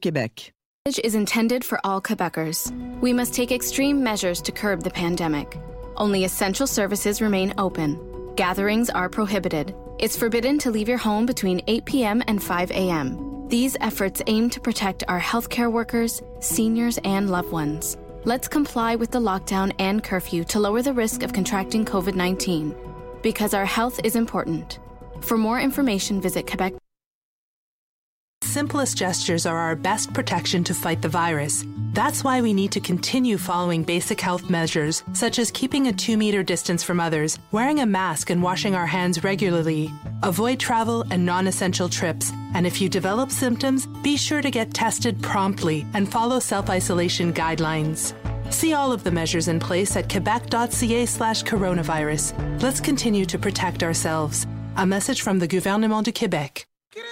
Québec. Is intended for all Quebecers. We must take extreme measures to curb the pandemic. Only essential services remain open. Gatherings are prohibited. It's forbidden to leave your home between 8 p.m. and 5 a.m. These efforts aim to protect our healthcare workers, seniors, and loved ones. Let's comply with the lockdown and curfew to lower the risk of contracting COVID-19. Because our health is important. For more information, visit Quebec. Simplest gestures are our best protection to fight the virus. That's why we need to continue following basic health measures, such as keeping a 2-meter distance from others, wearing a mask and washing our hands regularly. Avoid travel and non-essential trips. And if you develop symptoms, be sure to get tested promptly and follow self-isolation guidelines. See all of the measures in place at quebec.ca/coronavirus. Let's continue to protect ourselves. A message from the Gouvernement du Québec.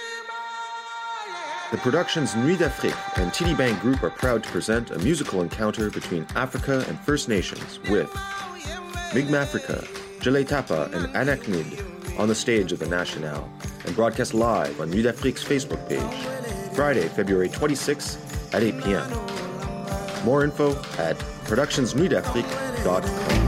The productions Nuit d'Afrique and TD Bank Group are proud to present a musical encounter between Africa and First Nations with Mi'kmaq Africa, Jele Tapa and Anaknid on the stage of the National and broadcast live on Nuit d'Afrique's Facebook page, Friday, February 26th at 8 p.m. More info at productionsnuitdafrique.com.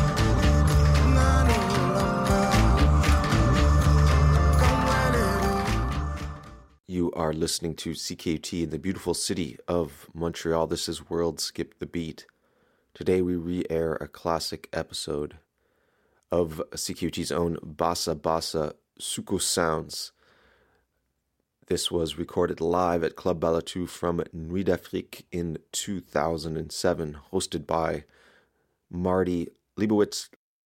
You are listening to CKUT in the beautiful city of Montreal. This is World Skip the Beat. Today we re-air a classic episode of CKUT's own Bassa Bassa Suko Sounds. This was recorded live at Club Balatou from Nuit d'Afrique in 2007, hosted by Marty Leibowitz.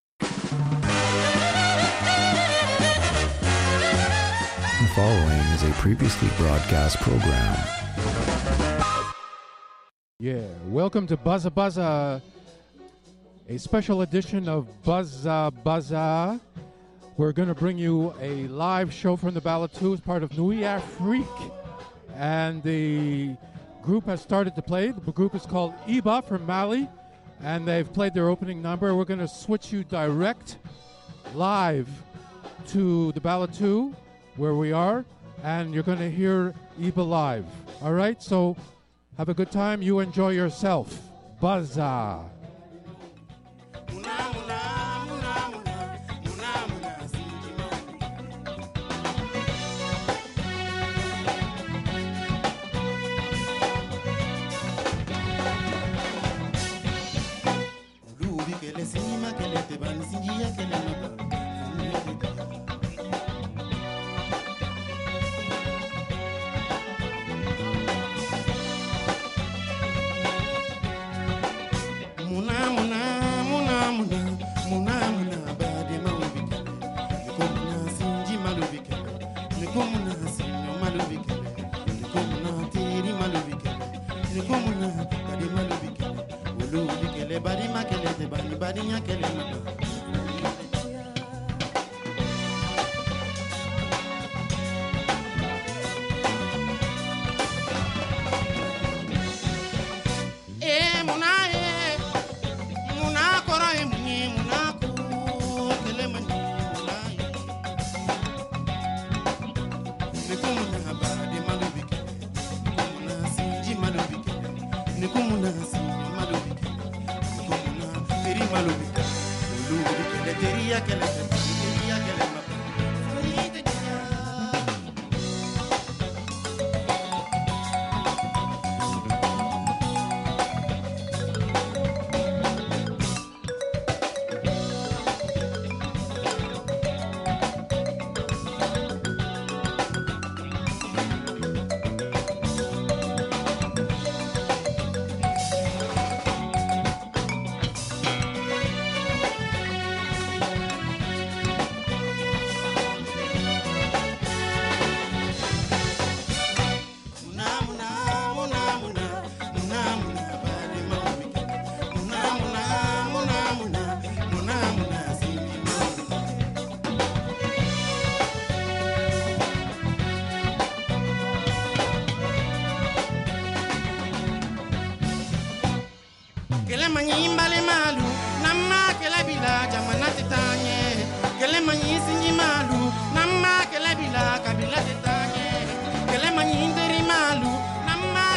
The following is a previously broadcast program. Yeah, welcome to Buzza Buzza, a special edition of Buzza Buzza. We're going to bring you a live show from the Balatou as part of Nuit Afrique. And the group has started to play. The group is called Iba from Mali, and they've played their opening number. We're going to switch you direct live to the Balatou, where we are, and you're going to hear Iba live. All right, so have a good time. You enjoy yourself. Buzza. Namma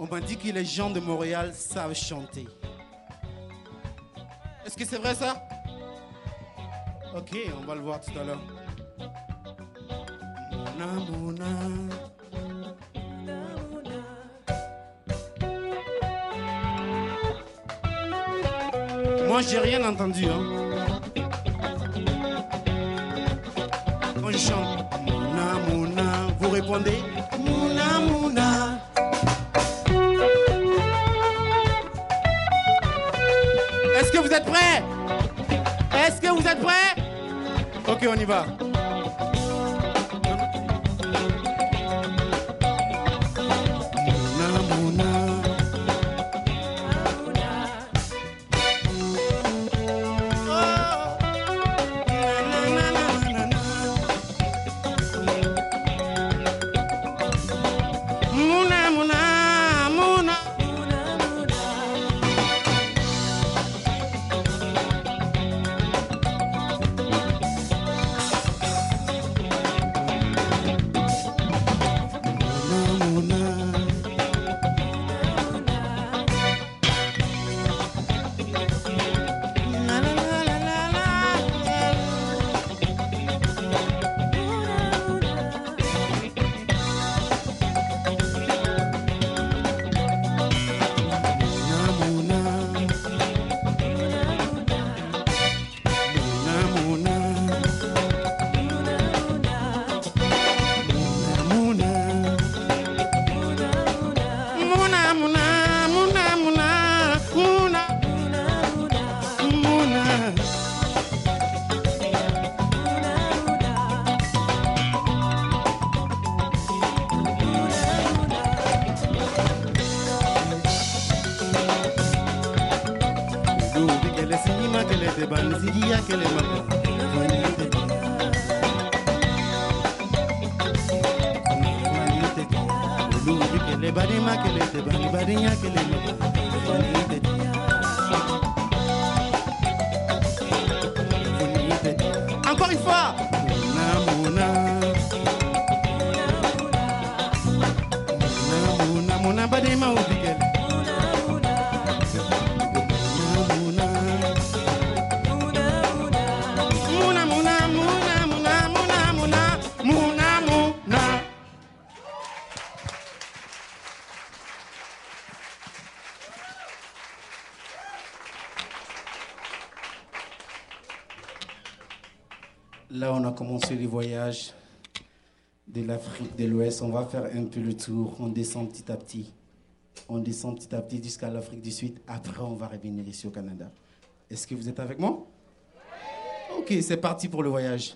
m'a dit que les gens de Montréal savent chanter. Est-ce que c'est vrai ça? Ok, on va le voir tout à l'heure. Mouna, mouna. Moi, j'ai rien entendu. Quand je chante Mouna, mouna, vous répondez Mouna, mouna. Est-ce que vous êtes prêts? Est-ce que vous êtes prêts? Ok, on y va. Encore une fois. Là, on a commencé les voyages de l'Afrique de l'Ouest. On va faire un peu le tour. On descend petit à petit. On descend petit à petit jusqu'à l'Afrique du Sud. Après, on va revenir ici au Canada. Est-ce que vous êtes avec moi? Ok, c'est parti pour le voyage.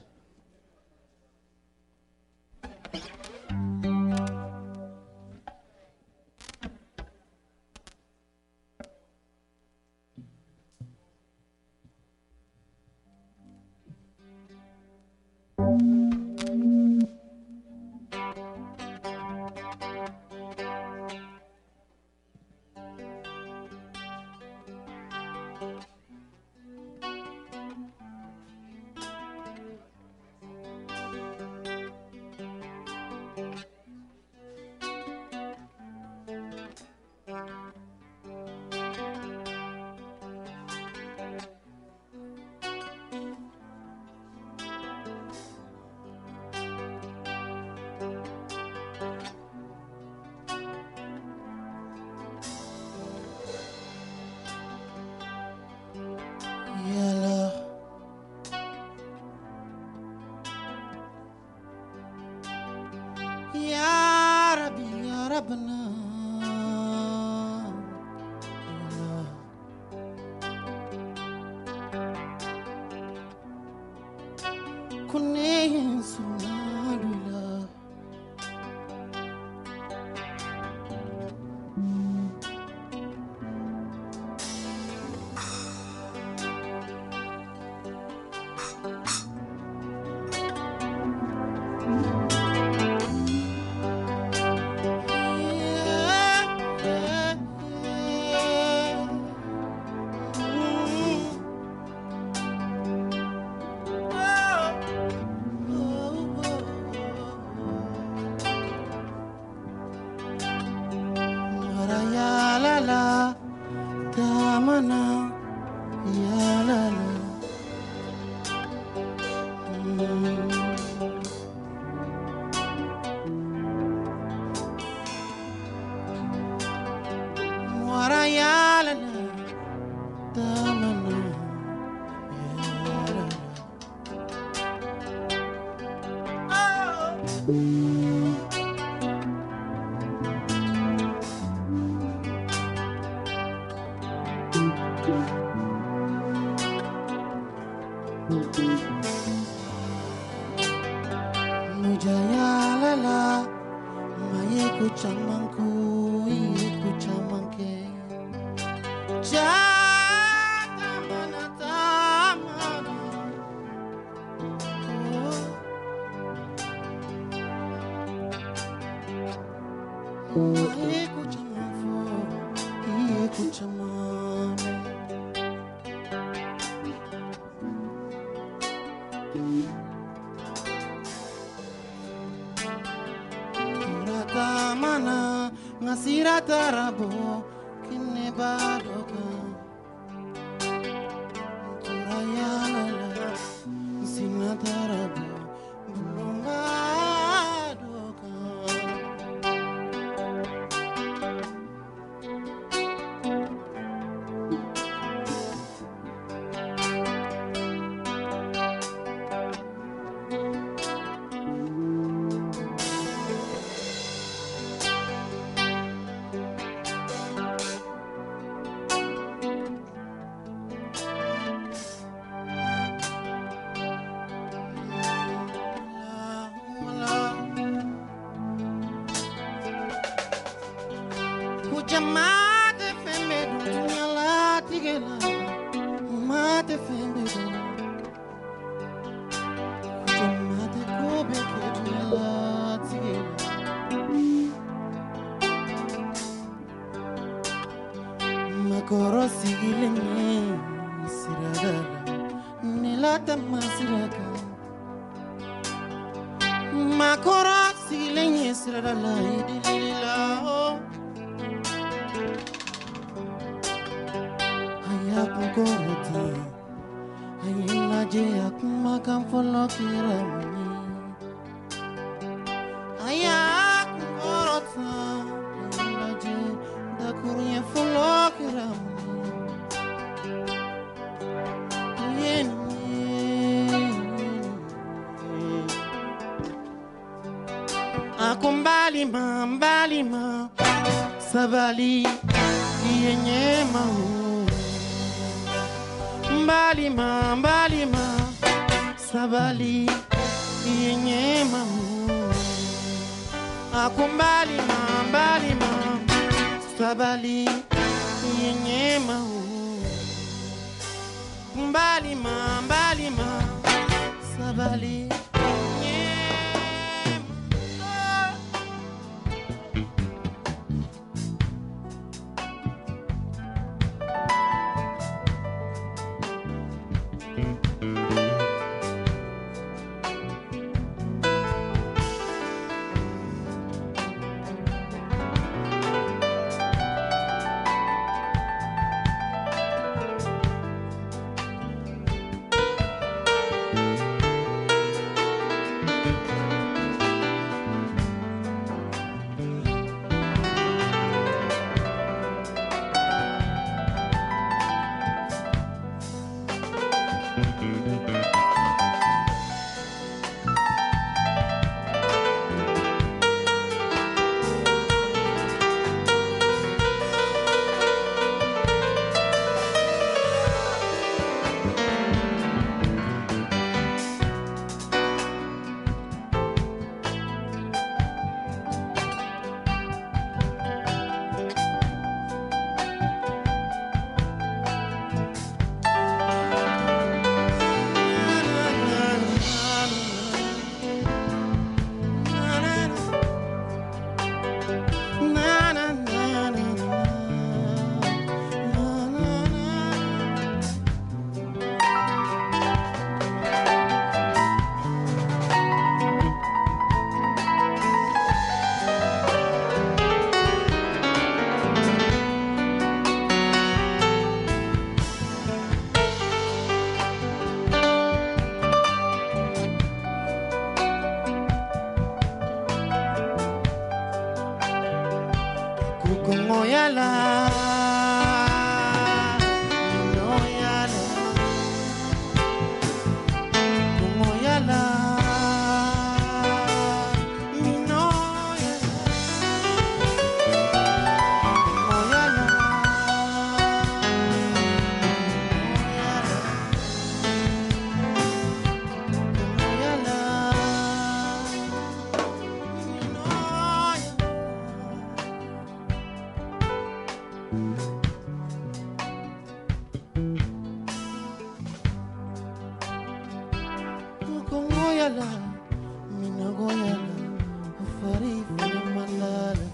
Mujayalala, maye kuchamanku, iye kuchamanke. Chatamana tamana, maye kuchamanfu, iye kuchamame. Mana ngasira tarabo kine badoka turayala sina tarabo bulunga doka Mate fembe dunia la tigela mate fembe mate kobe ke dunia la tigela makoro sigile ni siradala nilata masiraka makoro sigile ni siradala idilila Goroti, ayela je akuma kan follow kiramani. Ayak gorota, ayela je da kurye follow kiramani. Akumbali ma, sabali yenye mau. Mbalima, sabali yenye mamu. Akumbalima, sabali yenye mamu. Mbalima, sabali yenye goyala, mina goyala, fari fari mandala.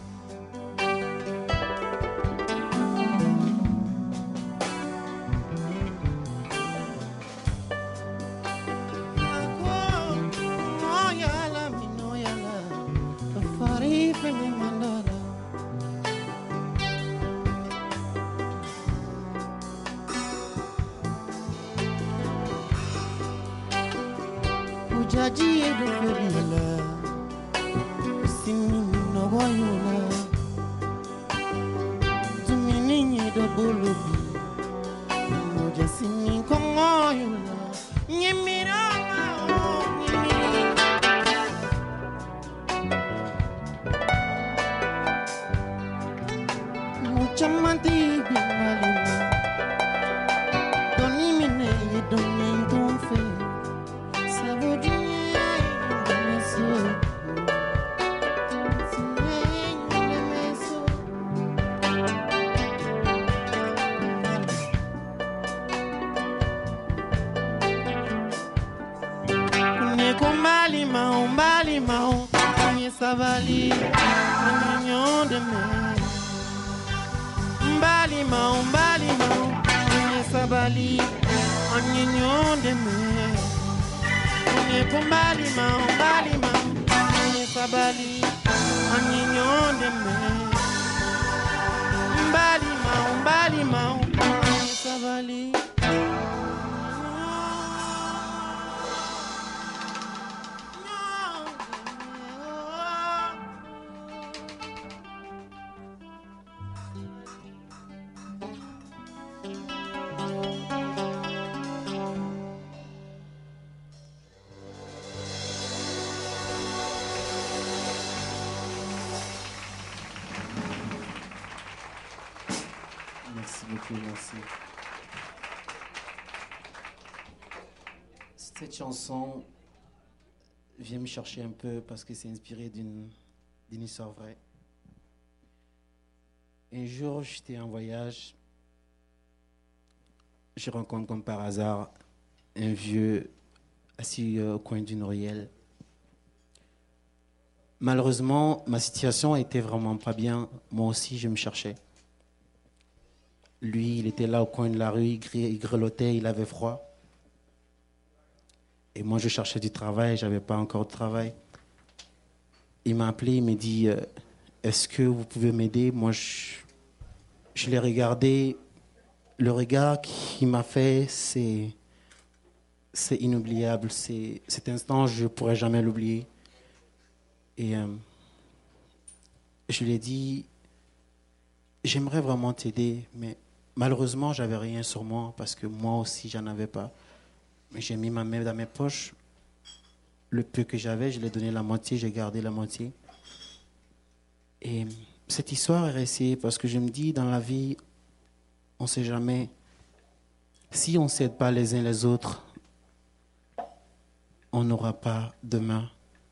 Goyala, mina goyala, fari fari mandala. Jaji edo febila, sini no goyula, tumini edo bulubi, moja sini kongoyula, nyemira mucha manti bimalima, doni mine doni tonfe. Savali, mignon de mer. Mbali mao, sabali, mignon de mer. Mbali mao, sabali, mignon de mer. Mbali mao, sabali. Merci beaucoup, merci. Cette chanson vient me chercher un peu parce que c'est inspiré d'une histoire vraie. Un jour, j'étais en voyage. Je rencontre comme par hasard un vieux assis au coin d'une ruelle. Malheureusement, ma situation était vraiment pas bien. Moi aussi, je me cherchais. Lui, il était là au coin de la rue, il grelottait, il avait froid. Et moi, je cherchais du travail, je n'avais pas encore de travail. Il m'a appelé, il m'a dit est-ce que vous pouvez m'aider? Moi, je l'ai regardé. Le regard qu'il m'a fait, c'est inoubliable. Cet instant, je ne pourrai jamais l'oublier. Et je lui ai dit j'aimerais vraiment t'aider, mais malheureusement, j'avais rien sur moi parce que moi aussi, j'en avais pas. Mais j'ai mis ma main dans mes poches. Le peu que j'avais, je l'ai donné la moitié, j'ai gardé la moitié. Et cette histoire est restée parce que je me dis, dans la vie, on ne sait jamais. Si on ne s'aide pas les uns les autres, on n'aura pas demain.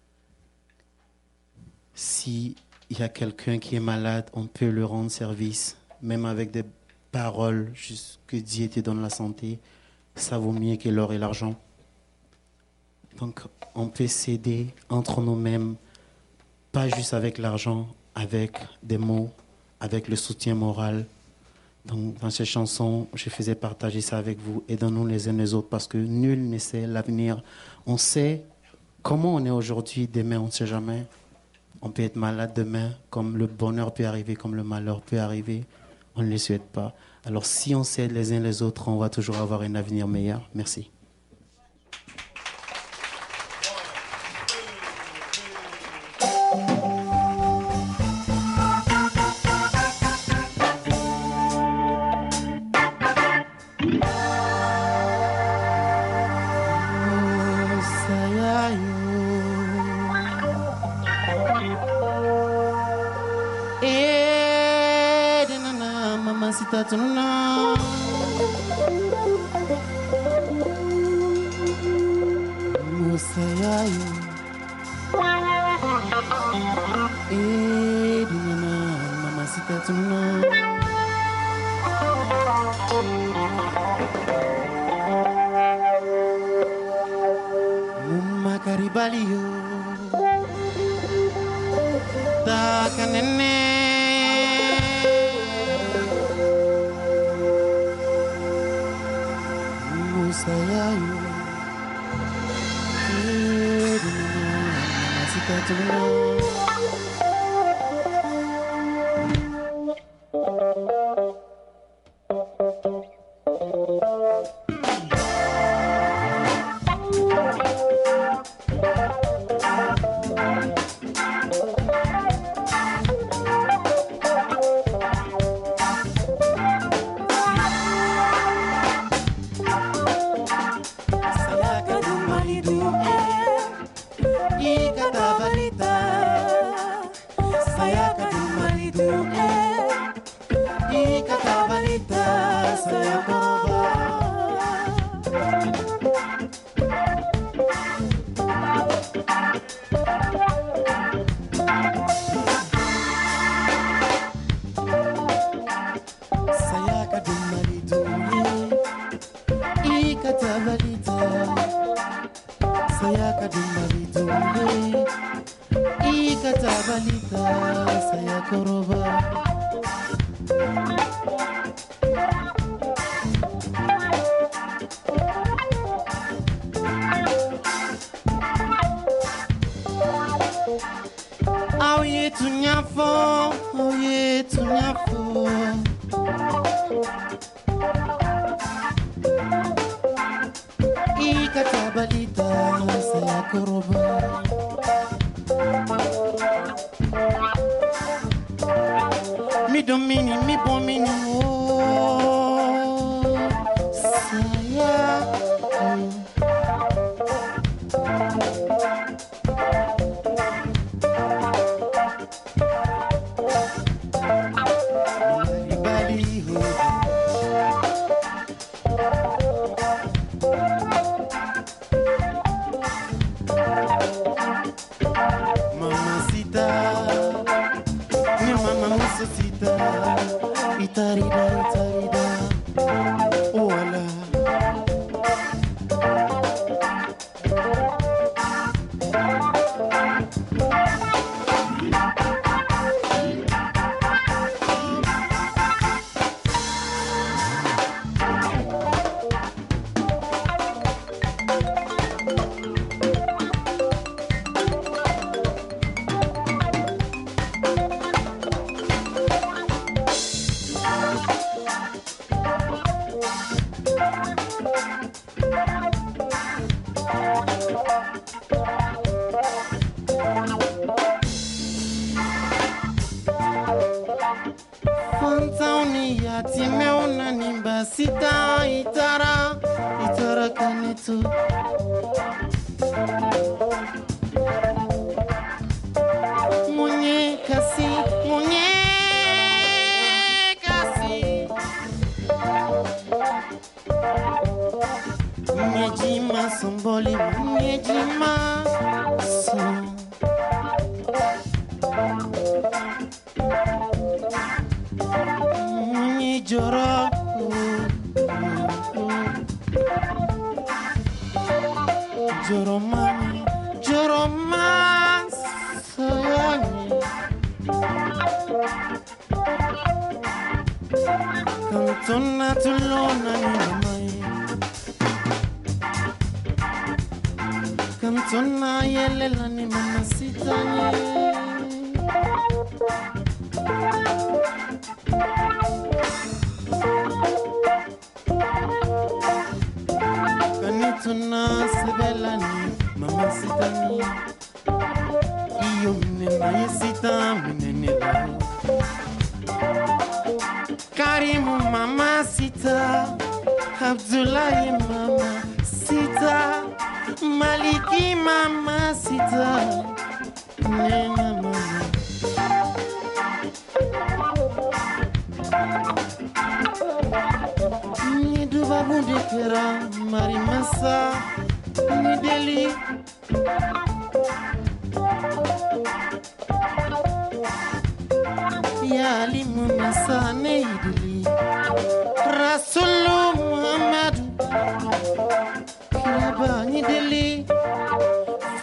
S'il y a quelqu'un qui est malade, on peut lui rendre service, même avec des paroles, juste que Dieu te donne la santé, ça vaut mieux que l'or et l'argent. Donc, on peut s'aider entre nous-mêmes, pas juste avec l'argent, avec des mots, avec le soutien moral. Donc, dans ces chansons, je faisais partager ça avec vous, aidons-nous les uns les autres, parce que nul ne sait l'avenir. On sait comment on est aujourd'hui, demain, on ne sait jamais. On peut être malade demain, comme le bonheur peut arriver, comme le malheur peut arriver. On ne les souhaite pas. Alors, si on s'aide les uns les autres, on va toujours avoir un avenir meilleur. Merci. Karibaliyo Takanene Musayayo Sikatuno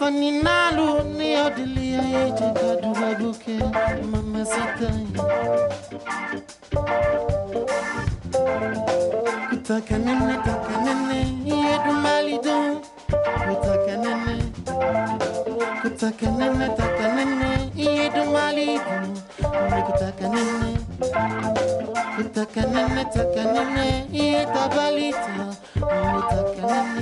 Faninalu ni odilia yeje kadura buke mama sitanya Kutakanene yedu malido Kutakanene yedu malido Kutakanene yetabalita Kutakanene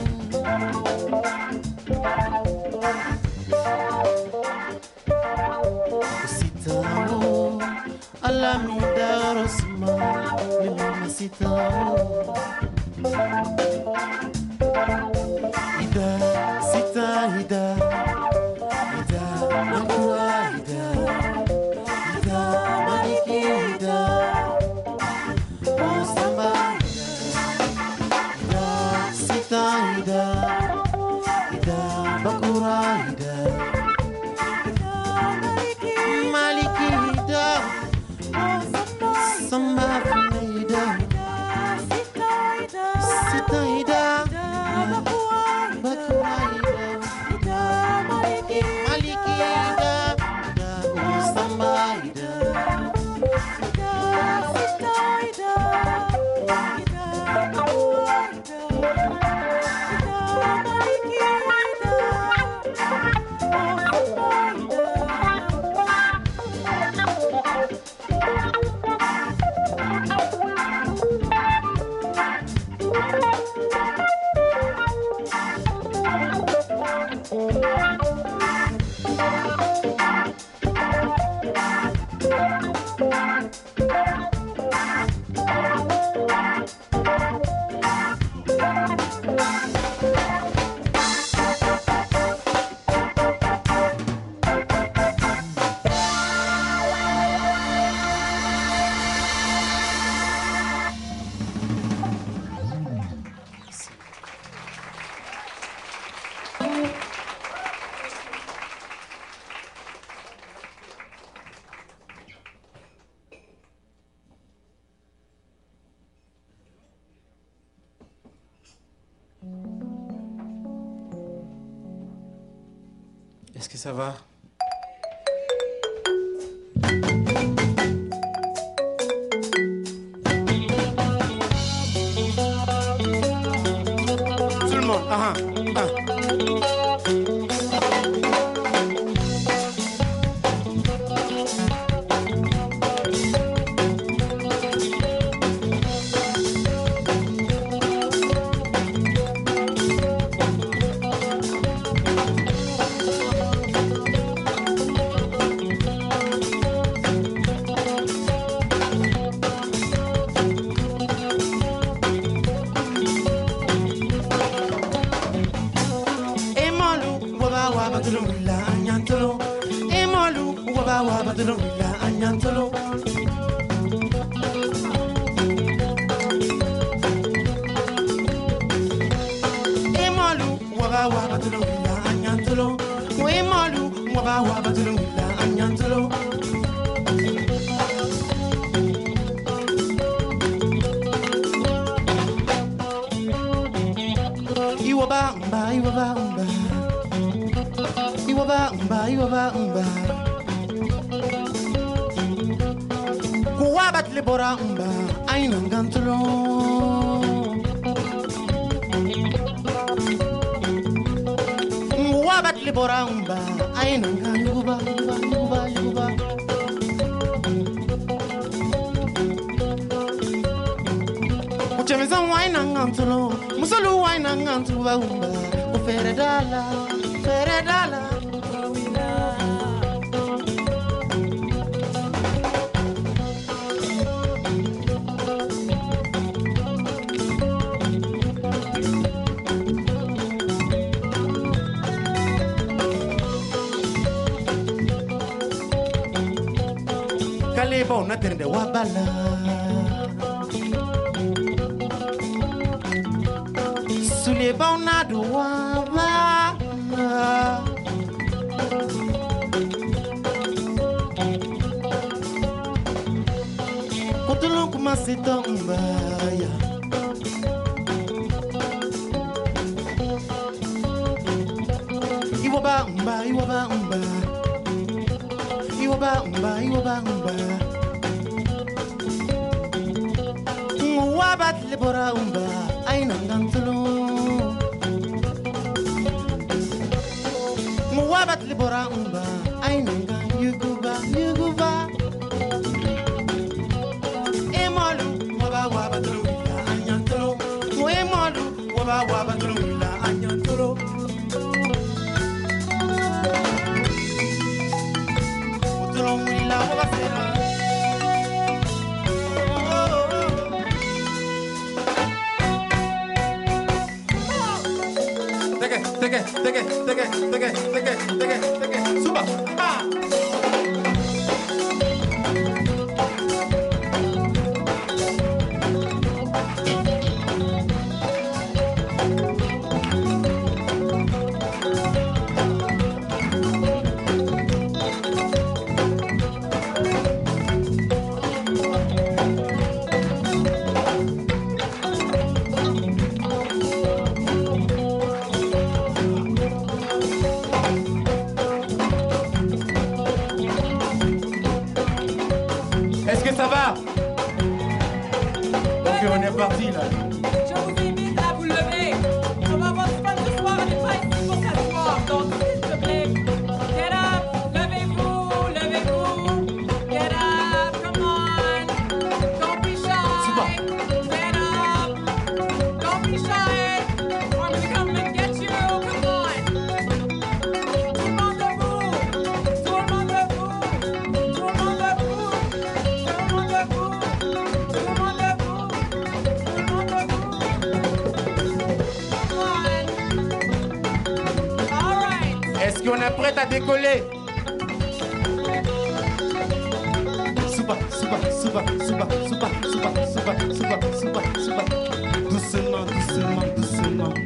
Sitao alamida rosma mi mama sitao Ida sita ida makura ida maliki ida Osamba ida sita ida makura ida maliki ida Samba ida sita ida bakura ida maliki ida Osamba ida Est-ce que ça va? Tout le monde, Kuwabat libora umba aina ngantlo Kuwabat libora umba aina nganguba yuba Uchemeza waina ngantlo musolu waina ngantuba umba Feredala Kalebo na tende wabala Suleba na do wabala Kotulon kuma sitomba ya Iwaba umba, iwaba umba. Iwaba umba, iwaba umba. Wabat libora umba, aina ngantulu. Wabat libora umba, aina ngang yuguba, yuguba. Emolu, waba waba tulula, anyantulu. Emolu, waba waba tulula, anyantulu. Utulumila waba fera. Suba. Est-ce que ça va? Ok, on est parti là. Je vous invite à vous lever. On va avoir du fun ce soir, on n'est pas ici pour s'asseoir. Donc, s'il te plaît, get up, levez-vous, levez-vous. Get up, come on. Don't be shy. Get up, don't be shy. I'm gonna come and get you, come on. Tout le monde debout, tout le monde debout, tout le monde debout, tout le monde debout, tout le monde debout. Est-ce qu'on est prêt à décoller? Souba, souba, souba, souba, souba, souba, souba, souba, souba, souba. Doucement, doucement, doucement.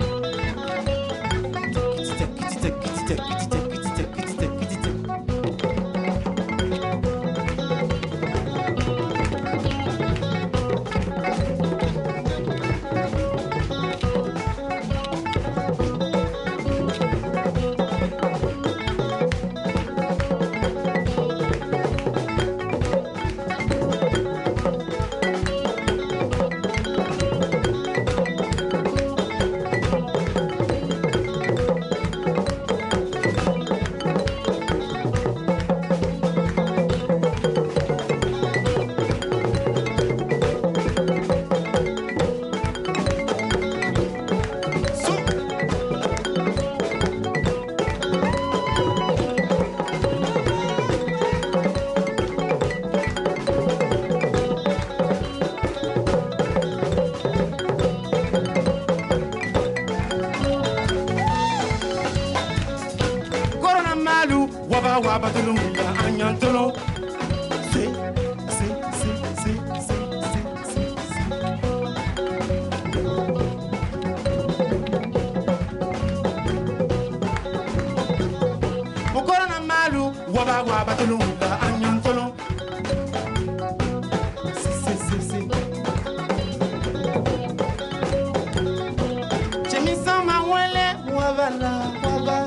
Waba waba tulunga anyantolo. Si. Mokoro na malu waba waba tulunga anyantolo. Si. Chemisa mawele waba la waba.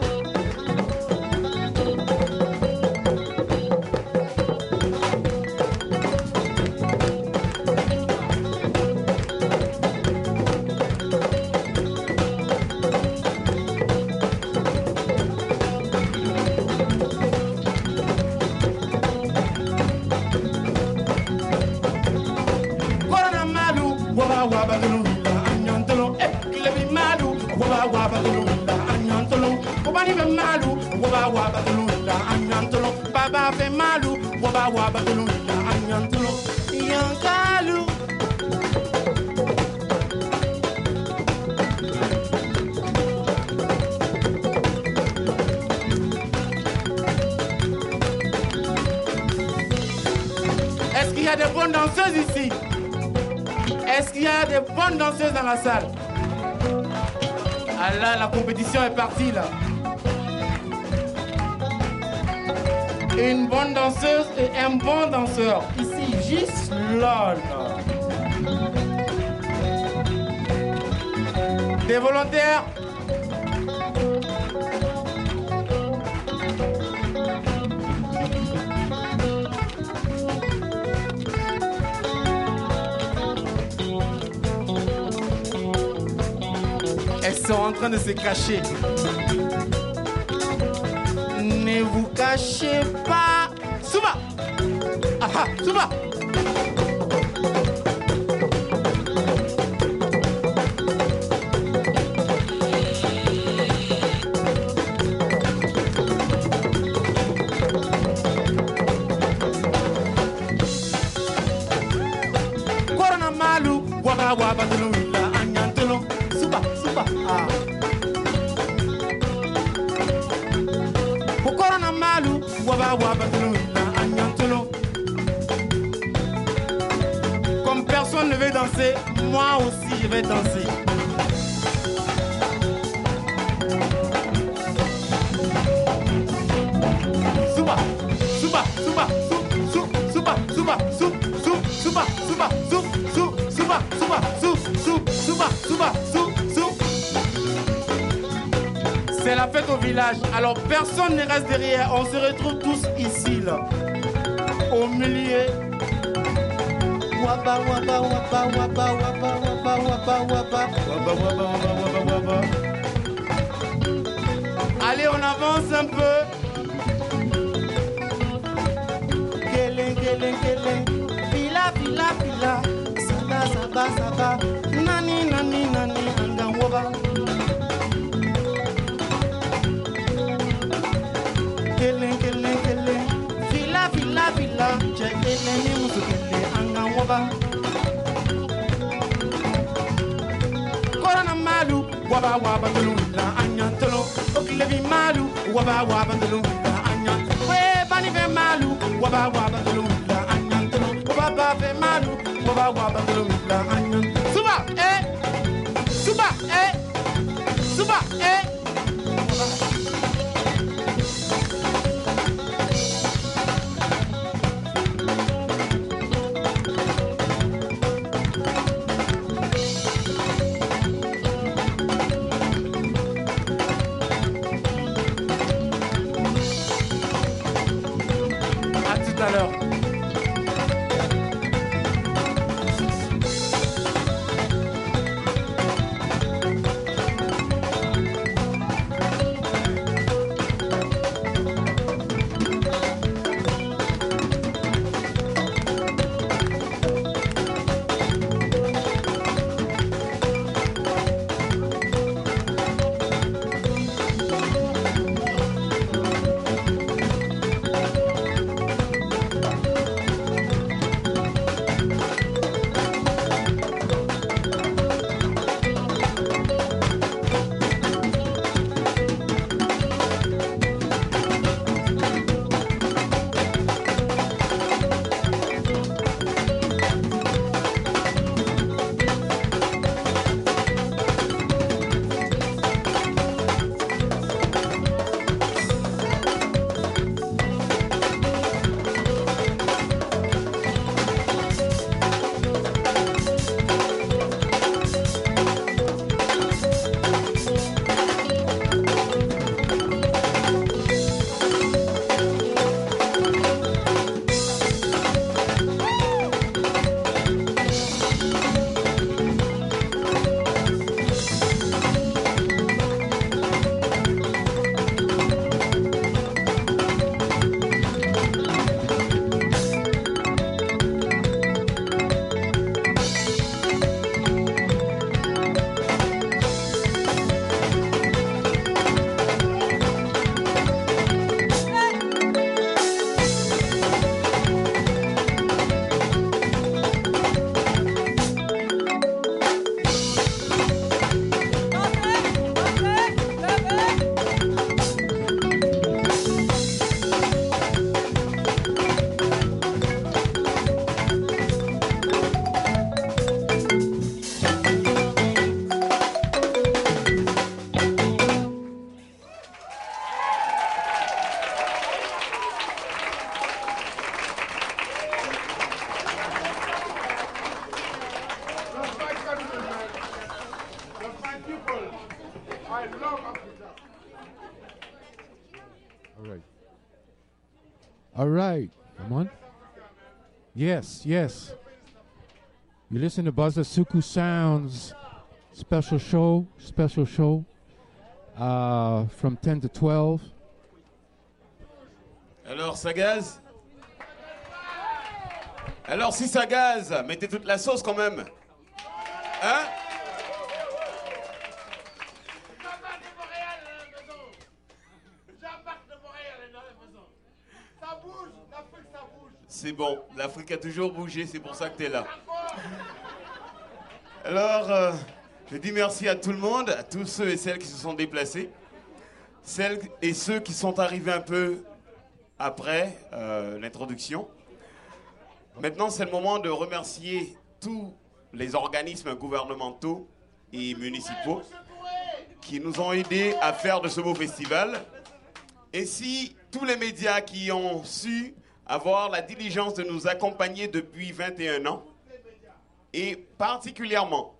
Baba fe malu, waba waba tulula anyantolo, yankalu. Est-ce qu'il y a des bonnes danseuses ici? Est-ce qu'il y a des bonnes danseuses dans la salle? Ah là, la compétition est partie là. Une bonne danseuse et un bon danseur. Ici, juste là. Des volontaires. sont en train de se cacher. Ne vous cachez pas. Souba. Aha, Souba. Corona malu, waba waba dulu la anyantelo. Souba, Souba. Ah. Corona malu, waba waba dulu la anyantelo. Comme personne ne veut danser, moi aussi je vais danser. Souba, Souba, Souba, Sou, Souba, Souba, Sou, Sou, Souba, Souba, Sou, Sou, Souba, Souba, Sou, Sou, Souba, Souba, Sou, Sou. C'est la fête au village, alors personne ne reste derrière, on se retrouve tous ici là, au milieu. Waba, waba, waba, waba, waba, waba, waba, waba, waba, waba, waba, waba, waba. Allez, on avance un peu. Kelen, kelen, kelen. Fila, fila, fila. Saba, saba, saba. Nani, nani, nani, angan waba. Kelen, kelen, kelen. Fila, fila, fila. Check kelen, ni musu kelen, angan waba. Corona malu, waba, waba, dulu, la anyantelo. Oklevi malu, waba, waba, dulu, la anyantelo. We bani ve malu, waba, waba, dulu, la anyantelo. Waba ve malu, waba, waba, dulu, la anyantelo. Suba, Suba, Suba, à tout à l'heure. All right. Come on. Yes, yes. You listen to Buzza Suku Sounds special show from 10 to 12. Alors, ça gaze? Alors, si ça gaze, mettez toute la sauce quand même. Hein? C'est bon, l'Afrique a toujours bougé, c'est pour ça que t'es là. Alors, je dis merci à tout le monde, à tous ceux et celles qui se sont déplacés, celles et ceux qui sont arrivés un peu après l'introduction. Maintenant, c'est le moment de remercier tous les organismes gouvernementaux et municipaux qui nous ont aidés à faire de ce beau festival. Ainsi, tous les médias qui ont su avoir la diligence de nous accompagner depuis 21 ans. Et particulièrement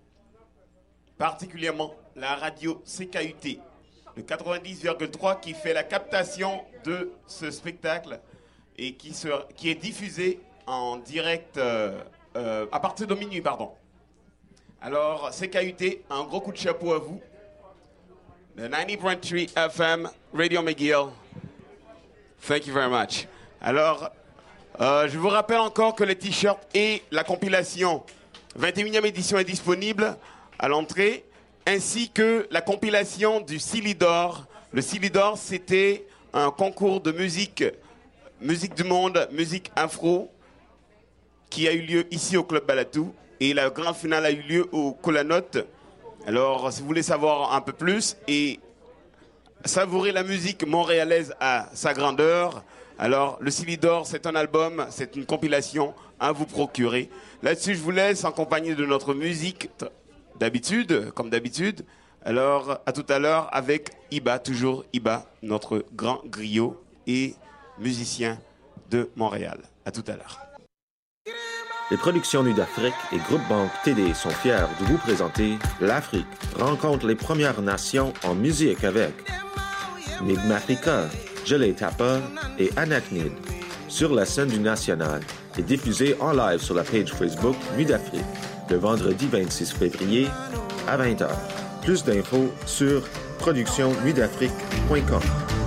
la radio CKUT, le 90,3 qui fait la captation de ce spectacle et qui est diffusé en direct à partir de minuit, pardon. Alors, CKUT, un gros coup de chapeau à vous. The 90.3 FM, Radio McGill. Thank you very much. Alors, je vous rappelle encore que les t-shirts et la compilation 21e édition est disponible à l'entrée, ainsi que la compilation du Silidor. Le Silidor, c'était un concours de musique du monde, musique afro, qui a eu lieu ici au Club Balatou. Et la grande finale a eu lieu au Colanote. Alors, si vous voulez savoir un peu plus et savourer la musique montréalaise à sa grandeur, alors le Silidor, c'est un album, c'est une compilation à vous procurer. Là-dessus, je vous laisse en compagnie de notre musique comme d'habitude. Alors, à tout à l'heure avec Iba, toujours Iba, notre grand griot et musicien de Montréal. À tout à l'heure. Les productions Nuit d'Afrique et Groupe Banque TD sont fiers de vous présenter L'Afrique rencontre les Premières Nations en musique avec Nigmatica, Gelé Tapa et Anaknid sur la scène du National et diffusé en live sur la page Facebook Nuit d'Afrique le vendredi 26 février à 20h. Plus d'infos sur productionnuitdafrique.com.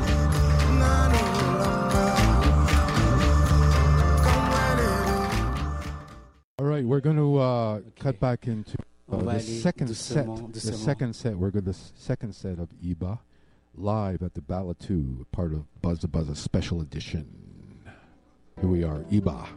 All right, we're going to cut back into the second set. The second set. We're going to the second set of Iba live at the Balatou, part of Buzza Buzza Special Edition. Here we are, Iba.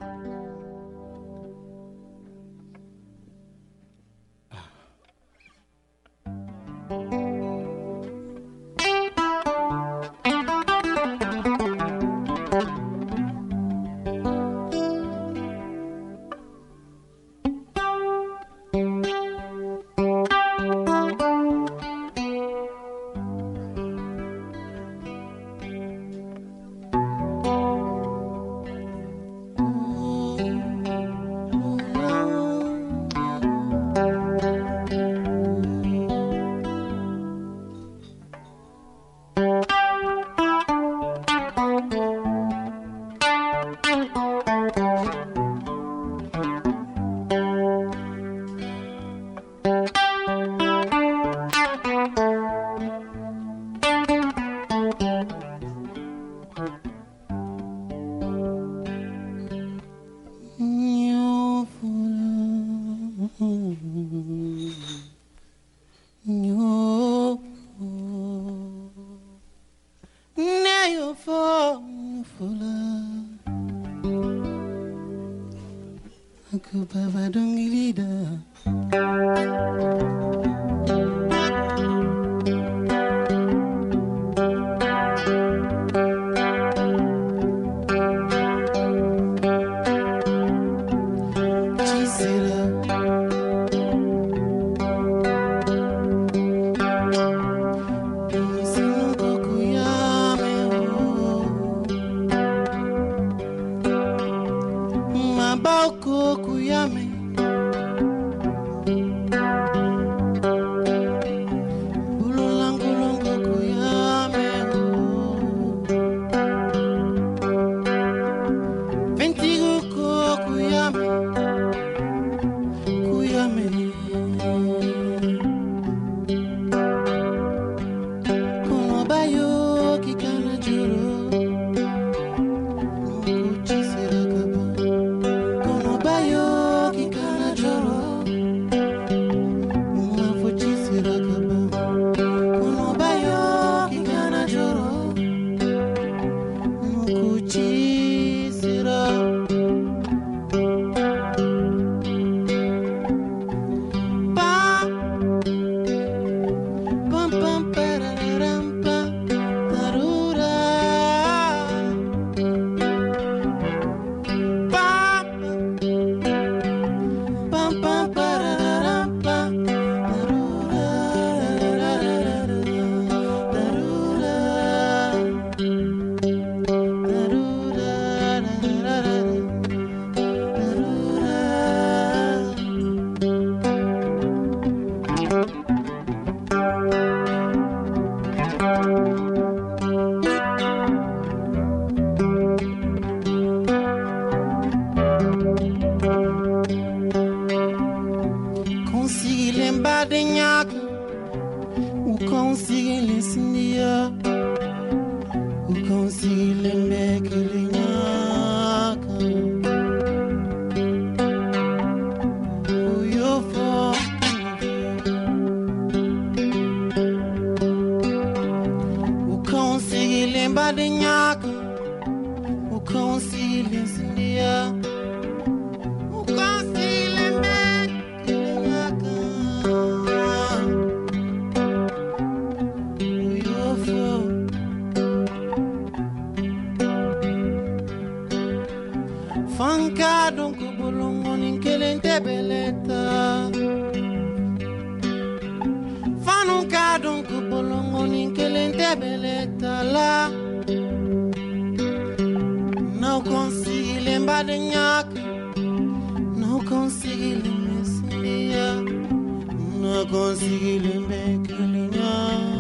consiglio me che lignaca io fo o consiglio badegnaca o consiglio sindia o consiglio me che lignaca io fo fanka donc bolongo ninkelente beleta fanunka donc bolongo ninkelente beleta la não consigo badegnaca não consigo messia não consigo bekelinha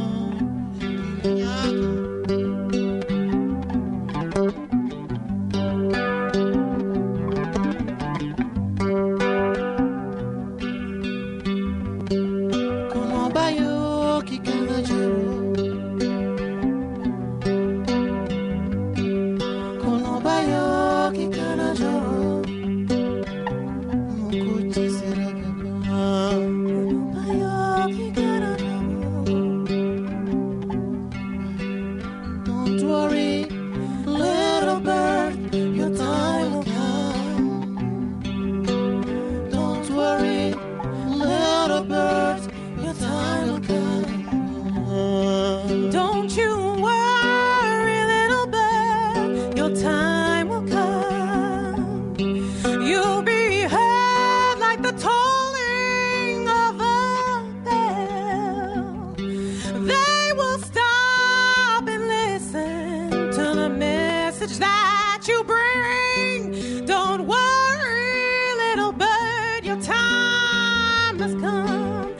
Don't worry, little bird, your time will come. Don't worry, little bird, your time will come. Don't you worry, little bird, your time will come. You'll be heard like the tolling of a bell. They will stop and listen to the message that you bring. Don't worry, little bird, your time has come.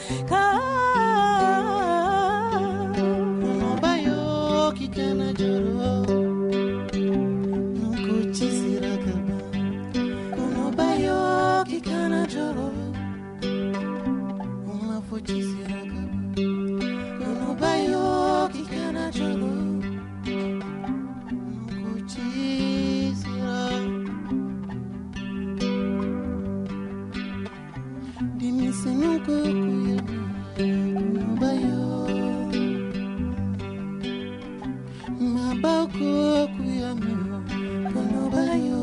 Kono bayo kikana joro, nunku chisira kaba. Kono bayo kikana joro, uma fo chisira kaba. Kono bayo kikana joro, nunku chisira. Dimise nunku kuya, kono bayo. Mabako kuyami kono bayo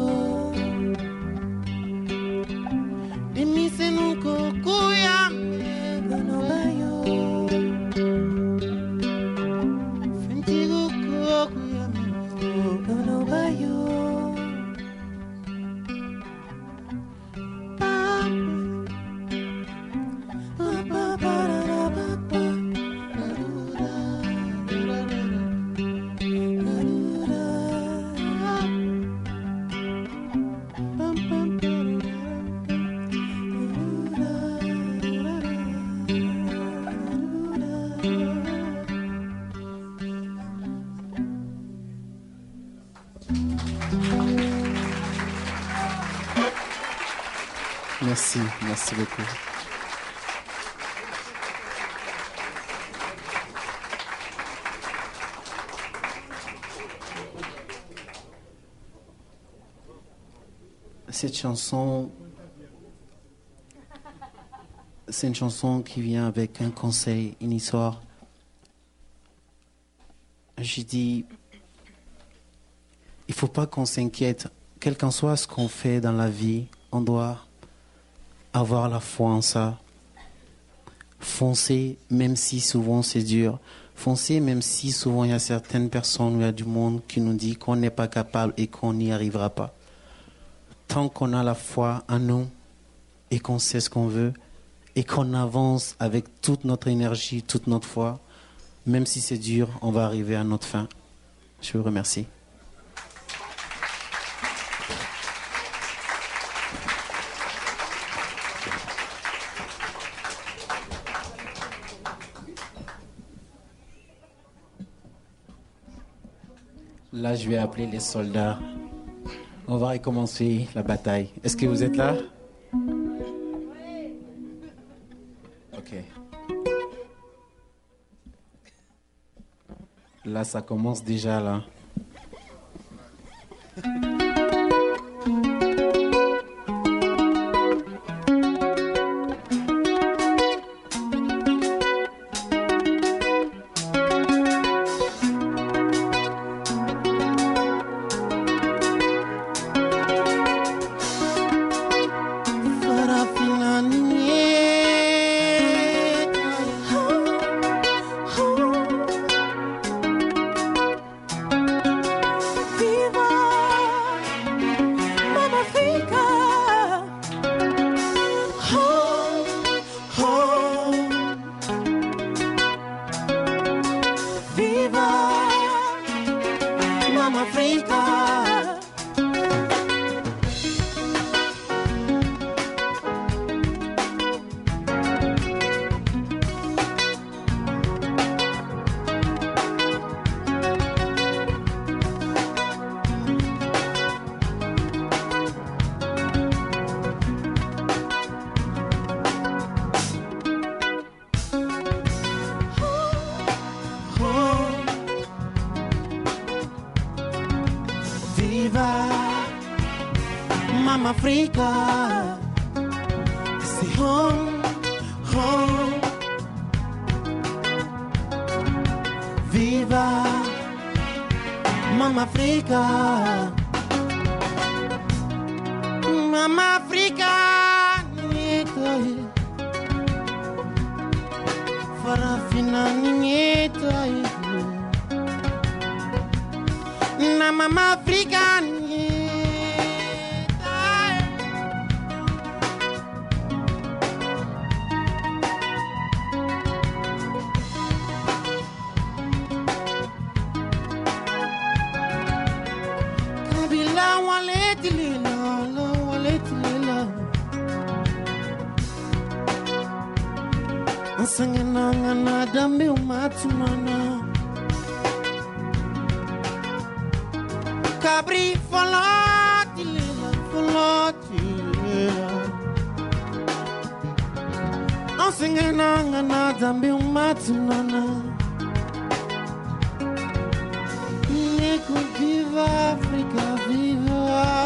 Dimise nuko kuyami kono bayo Fentigo kuyami kono bayo Merci beaucoup. Cette chanson, c'est une chanson qui vient avec un conseil, une histoire. J'ai dit, il ne faut pas qu'on s'inquiète, quel qu'en soit ce qu'on fait dans la vie, on doit avoir la foi en ça. Foncer, même si souvent c'est dur. Foncer, même si souvent il y a certaines personnes, il y a du monde qui nous dit qu'on n'est pas capable et qu'on n'y arrivera pas. Tant qu'on a la foi en nous et qu'on sait ce qu'on veut et qu'on avance avec toute notre énergie, toute notre foi, même si c'est dur, on va arriver à notre fin. Je vous remercie. Là, je vais appeler les soldats. On va recommencer la bataille. Est-ce que vous êtes là? Ok. Là, ça commence déjà, là. Mama Africa, say home, home. Viva Mama Africa, Mama Africa, Farafina Nieta, na Mama Africa. Sangana dambe umatumana Kabri foloti Sangana dambe umatumana Neko viva Africa viva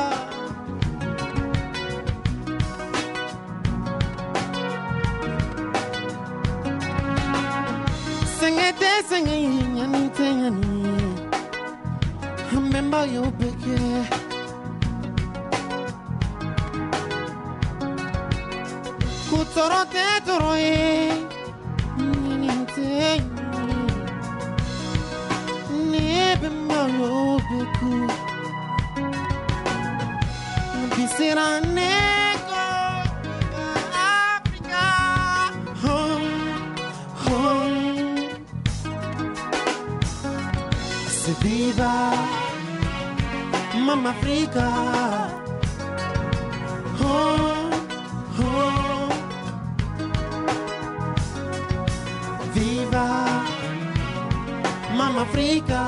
Remember your beke Kutoro te toroe Ninte Nebe malo beku Bisera neko Africa Home, home Se viva Mama Africa, oh, oh. Viva Mama Africa.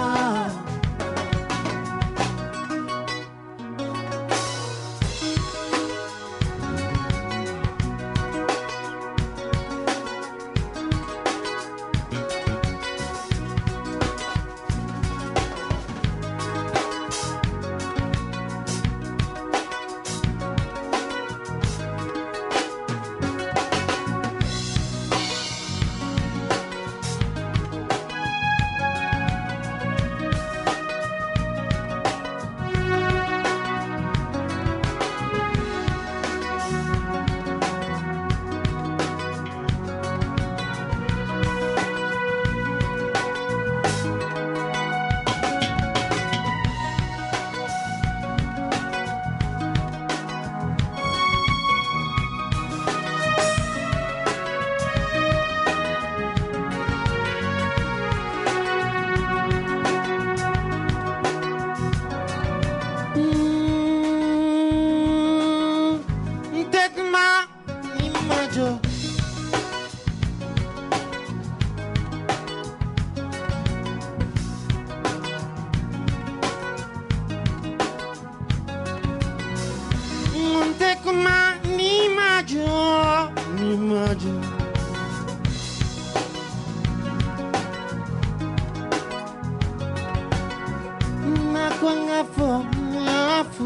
nyafu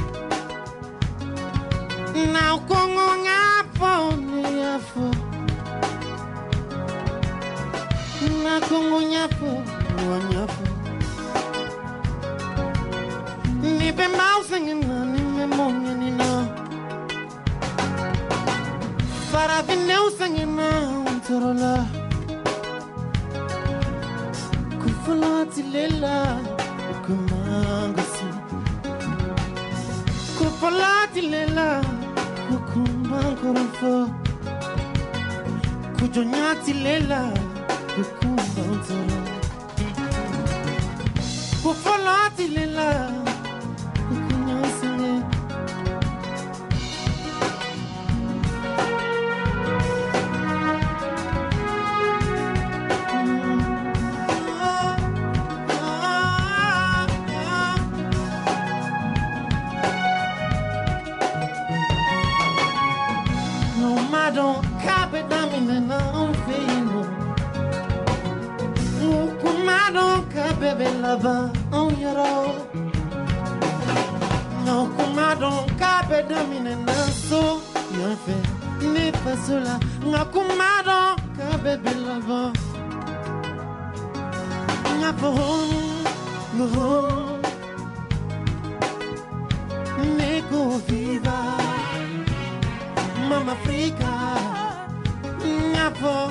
na kongo nyafu nyafu na kongo nyafu nyafu ni be mousing na ni me monye ni na para vineu singing na untorola kufulati lela kumangasi kufulati lela kukumangorofo kujonyati lela kukumbantoro kufulati lela kukunyasine Don't copy them in the feino. I don't copy lover on your own. No, I don't copy them in the so your face. Never sola. No, I don't copy lover. Never home. Nego viva. Mama Africa, Nyapo,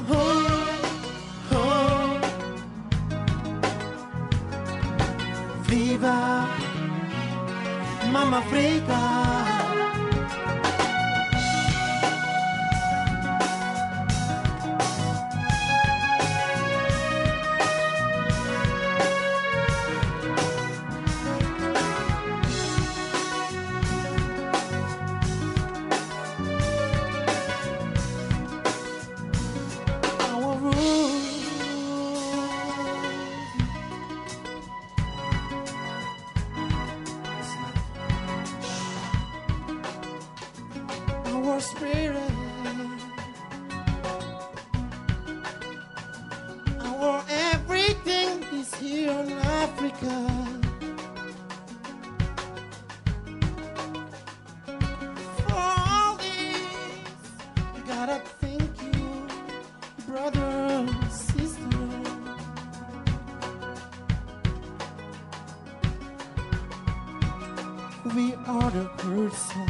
Viva, Mama Africa. Our spirit, our everything is here in Africa. For all this, we gotta thank you, brother, sister. We are the person.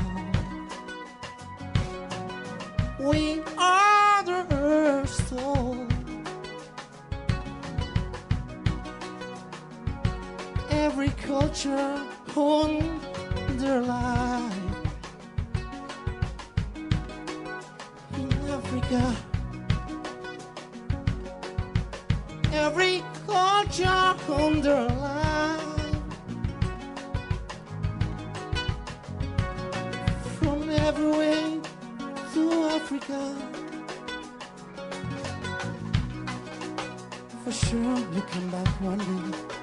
We are the earth's soul. Every culture on their life in Africa. Every culture on their life from everywhere. To Africa, for sure you come back one day.